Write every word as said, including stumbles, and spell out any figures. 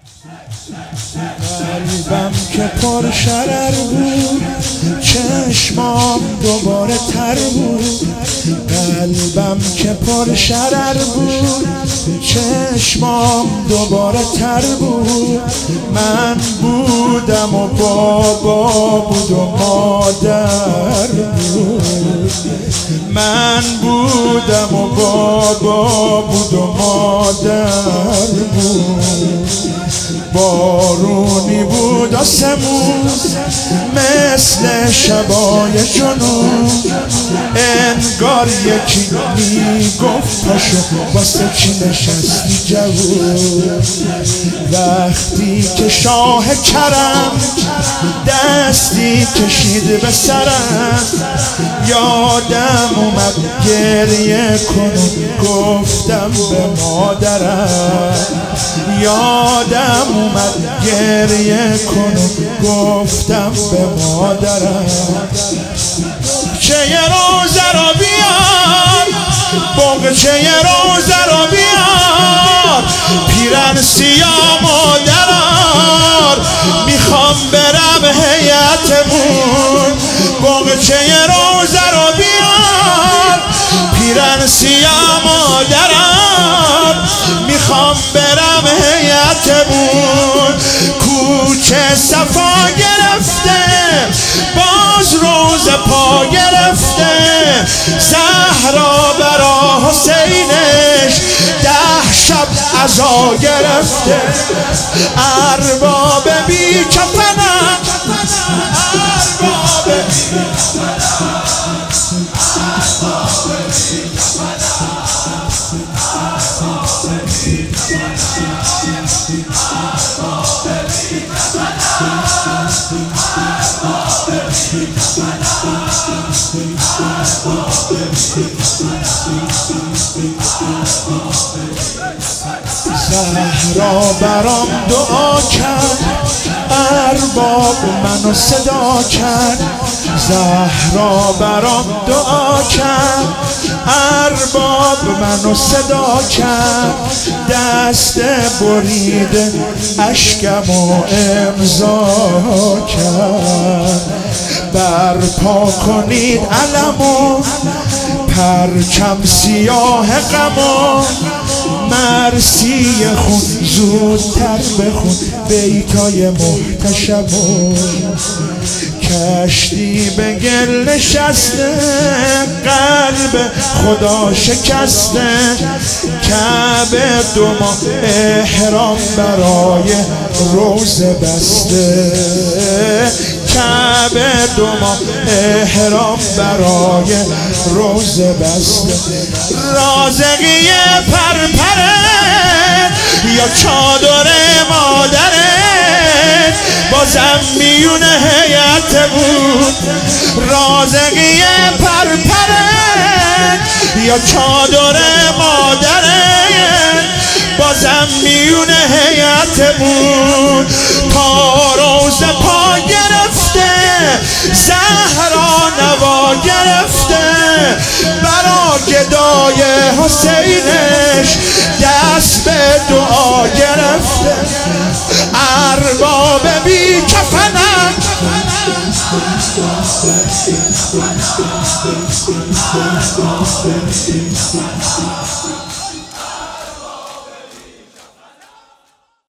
قلبم که پر شرر بود، چشمام دوباره تر بود. قلبم که پر شرر بود، چشمام دوباره تر بود. من بودم و بابا بود و مادر بود. من بودم و بابا بود و مادر بود. بارونی بود آسمون مثل شبای جنون. انگار یکی میگفت پاشو واسه چی نشستی جوون. وقتی که شاه کرم دستی کشید به سرم، یادم اومد گریه کنم گفتم به مادرم. یادم اومد گریه کنم گفتم به مادرم. چه یه روزه رو بیار بغچه یه روزه رو بیار، پیرن سیاه مادرار میخوام برم هیئتمون. بغچه یه روزه رو بیار، پیرن سیاه مادرار میخوام برم هیئتمون. کوچه صفا گرفته باز روز پا گرفته، زهرا برا حسینش ده شب عزا گرفته. ارباب بی کفنم، ارباب بی کفنم، ارباب بی زهرا برام دعا کرد، ارباب منو صدا کرد. زهرا برام دعا کرد، ارباب منو صدا کرد. دست برید اشکمو امضا کرد. برپا کنید علمو پرچم سیاه غمو. مرسی خون زودتر بخون بیتای محتشمو. کشتی به گل نشسته قلب خدا شکسته. کعبه دو ماه احرام برای روزه بسته. کعبه دو ماه احرام برای روزه بسته. رازقی پرپره یا چادر مادره بازم میونه هیئتمون. رازقی پرپره یا چادر مادره بازم میونه هیئتمون. تا روز پا گرفته زهرا نوا گرفته، برا گدای حسینش دست به دعا گرفته. ارباب بی کفنم، ارباب بی کفنم.